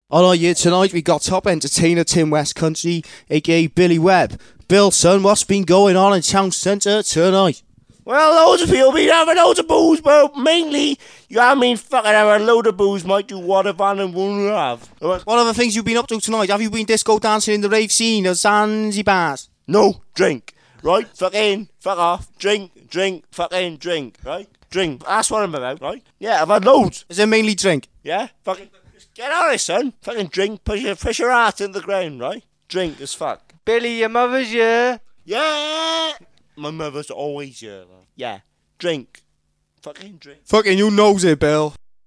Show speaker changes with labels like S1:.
S1: Alright, yeah, tonight we got top entertainer Tim West Country, aka Billy Webb. Bill, son, what's been going on in town centre tonight?
S2: Well, loads of people been having loads of booze, but mainly, fucking having a load of booze might do what a van and won't have.
S1: What other things you been up to tonight? Have you been disco dancing in the rave scene of Zanzibar?
S2: No, drink, right? Fucking, fuck off, drink, fucking drink, right? Drink, that's what I'm about, right? Yeah, I've had loads.
S1: Is it mainly drink?
S2: Yeah, fucking, get on it, son. Fucking drink, push your heart in the ground, right? Drink as fuck.
S3: Billy, your mother's here.
S2: Yeah! My mother's always here, love. Yeah, drink. Fucking drink.
S1: Fucking you knows it, Bill.